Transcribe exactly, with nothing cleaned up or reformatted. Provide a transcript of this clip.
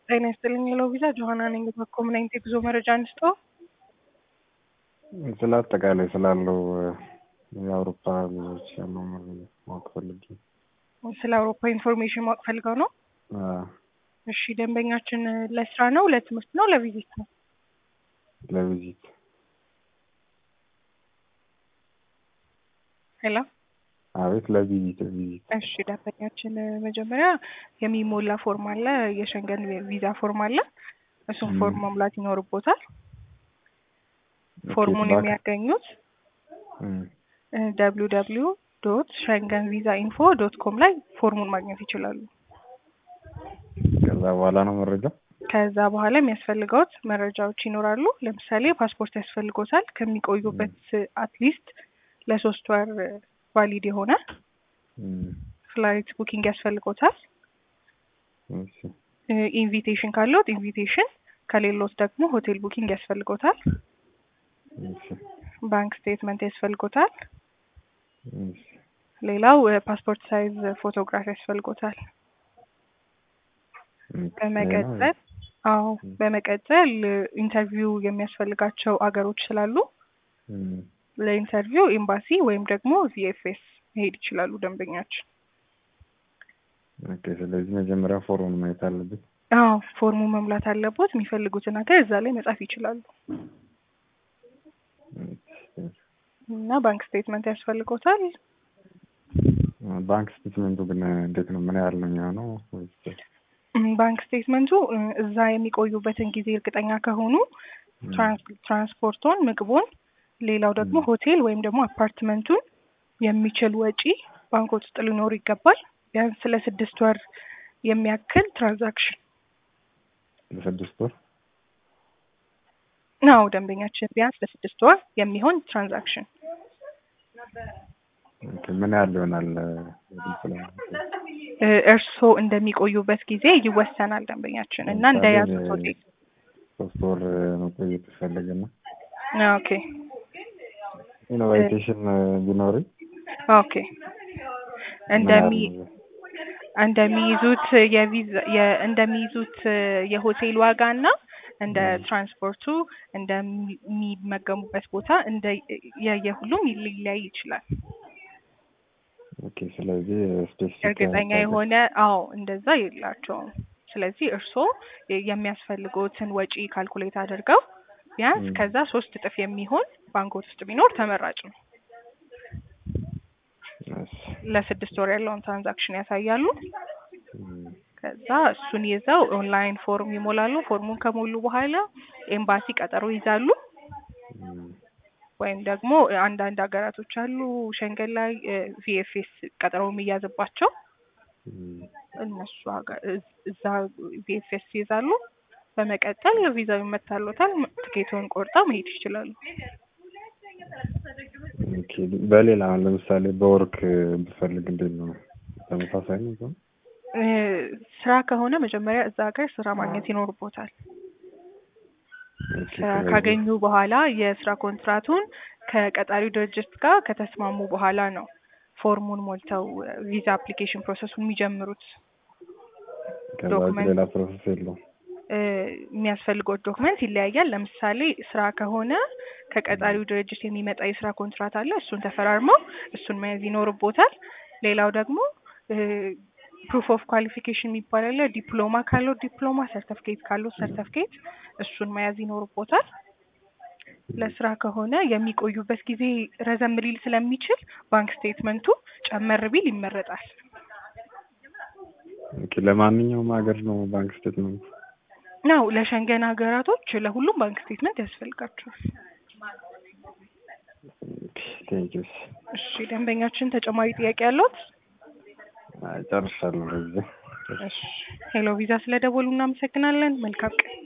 ጤና ይስጥልኝ ሄሎ ቪዛ ጆሃና ነኝ። በኮምናይንቲ ጉዞ መረጃ አንስቶ ስለ አጠቃላይ ስላለው የአውሮፓ ጉዞዎች ያለው ማወቅ ፈልጌ። ስለ አውሮፓ ኢንፎርሜሽን ማወቅ ፈልገው ነው? አዎ። እሺ ደንበኛችን ለስራ ነው ለትምህርት ነው ለቪዚት ነው? ለቪዚት። ሄሎ አቤት፣ ለቪዚት ቪዚት። እሺ ደንበኛችን መጀመሪያ የሚሞላ ፎርም አለ፣ የሸንገን ቪዛ ፎርም አለ። እሱን ፎርም መሙላት ይኖርቦታል። ፎርሙን የሚያገኙት ደብሊው ደብሊው ደብሊው ዶት ሸንገን ቪዛ ኢንፎ ዶት ኮም ላይ ፎርሙን ማግኘት ይችላሉ። ከዛ በኋላ ነው መረጃ ከዛ በኋላ የሚያስፈልገውት መረጃዎች ይኖራሉ። ለምሳሌ ፓስፖርት ያስፈልጎታል ከሚቆዩበት አትሊስት ለሶስት ወር ቫሊድ የሆነ ፍላይት ቡኪንግ ያስፈልጎታል። እሺ ኢንቪቴሽን ካለዎት ኢንቪቴሽን፣ ከሌሎት ደግሞ ሆቴል ቡኪንግ ያስፈልጎታል። እሺ ባንክ ስቴትመንት ያስፈልጎታል። እሺ ሌላው ፓስፖርት ሳይዝ ፎቶግራፍ ያስፈልጎታል። በመቀጠል አዎ በመቀጠል ኢንተርቪው የሚያስፈልጋቸው አገሮች ስላሉ ለኢንተርቪው ኤምባሲ ወይም ደግሞ ቪኤፍኤስ መሄድ ይችላሉ ደንበኛችን። ኦኬ፣ ስለዚህ መጀመሪያ ፎርሙን ማየት አለበት። አዎ ፎርሙ መሙላት አለበት። የሚፈልጉትን ነገር እዛ ላይ መጻፍ ይችላሉ። እና ባንክ ስቴትመንት ያስፈልጎታል። ባንክ ስቴትመንቱ ግን እንዴት ነው? ምን ያህል ነው የሚሆነው? ባንክ ስቴትመንቱ እዛ የሚቆዩበትን ጊዜ እርግጠኛ ከሆኑ ትራንስፖርቱን፣ ምግቡን፣ ሌላው ደግሞ ሆቴል ወይም ደግሞ አፓርትመንቱን የሚችል ወጪ ባንኮት ውስጥ ሊኖር ይገባል። ቢያንስ ለስድስት ወር የሚያክል ትራንዛክሽን። ለስድስት ወር ነው ደንበኛችን፣ ቢያንስ ለስድስት ወር የሚሆን ትራንዛክሽን። ኦኬ፣ ምን ያህል ይሆናል? እርስዎ እንደሚቆዩበት ጊዜ ይወሰናል ደንበኛችን እና እንደያዙት ሆቴል። ሶስት ወር መቆየት ይፈልግና ኦኬ ኢኖቬሽን ቢኖር ኦኬ እንደሚ እንደሚይዙት የቪዛ እንደሚይዙት የሆቴል ዋጋና እንደ ትራንስፖርቱ እንደሚመገሙበት ቦታ እንደ የሁሉም ሊለያይ ይችላል። ኦኬ፣ ስለዚህ ስፔሲፊክ እርግጠኛ የሆነ አዎ እንደዛ የላቸውም። ስለዚህ እርስዎ የሚያስፈልጉትን ወጪ ካልኩሌት አድርገው ቢያንስ ከዛ ሶስት እጥፍ የሚሆን ባንኮት ውስጥ ቢኖር ተመራጭ ነው። ለስድስት ወር ያለውን ትራንዛክሽን ያሳያሉ። ከዛ እሱን ይዘው ኦንላይን ፎርም ይሞላሉ። ፎርሙን ከሞሉ በኋላ ኤምባሲ ቀጠሮ ይዛሉ። ወይም ደግሞ አንዳንድ ሀገራቶች አሉ ሸንገን ላይ ቪኤፍኤስ ቀጠሮ የሚያዝባቸው፣ እነሱ እዛ ቪኤፍኤስ ይዛሉ። በመቀጠል ቪዛው ይመታሉታል። ትኬቱን ቆርጠው መሄድ ይችላሉ። ኦኬ፣ በሌላ ለምሳሌ በወርክ ብፈልግ እንዴት ነው? ተመሳሳይ ነው? ስራ ከሆነ መጀመሪያ እዛ ሀገር ስራ ማግኘት ይኖርቦታል። ስራ ካገኙ በኋላ የስራ ኮንትራቱን ከቀጣሪው ድርጅት ጋር ከተስማሙ በኋላ ነው ፎርሙን ሞልተው ቪዛ አፕሊኬሽን ፕሮሰሱን የሚጀምሩት። ዶክመንት ሌላ ፕሮሰስ የለውም። የሚያስፈልገው ዶክመንት ይለያያል። ለምሳሌ ስራ ከሆነ ከቀጣሪው ድርጅት የሚመጣ የስራ ኮንትራት አለ። እሱን ተፈራርመው እሱን መያዝ ይኖርቦታል። ሌላው ደግሞ ፕሩፍ ኦፍ ኳሊፊኬሽን የሚባል አለ። ዲፕሎማ ካለው ዲፕሎማ፣ ሰርቲፊኬት ካለው ሰርቲፊኬት፣ እሱን መያዝ ይኖርቦታል። ለስራ ከሆነ የሚቆዩበት ጊዜ ረዘም ሊል ስለሚችል ባንክ ስቴትመንቱ ጨመር ቢል ይመረጣል። ኦኬ፣ ለማንኛውም ሀገር ነው ባንክ ስቴትመንት ነው? ለሸንገን ሀገራቶች ለሁሉም ባንክ ስቴትመንት ያስፈልጋቸዋል። ቴንኪው። እሺ ደንበኛችን ተጨማሪ ጥያቄ ያለዎት? አይ ጨርሻለሁ። እሺ ሄሎ ቪዛ ስለደወሉ እናመሰግናለን። መልካም ቀን።